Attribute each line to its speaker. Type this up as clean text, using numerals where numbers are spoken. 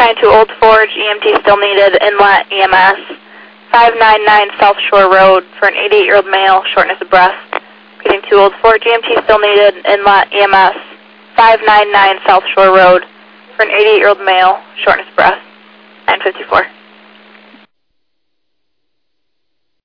Speaker 1: 592 Old Forge, EMT still needed, Inlet EMS. 599 South Shore Road for an 88-year-old male, shortness of breath. Repeating 2 Old Forge, EMT still needed, Inlet EMS. 599 South Shore Road for an 88-year-old male, shortness of breath. 954.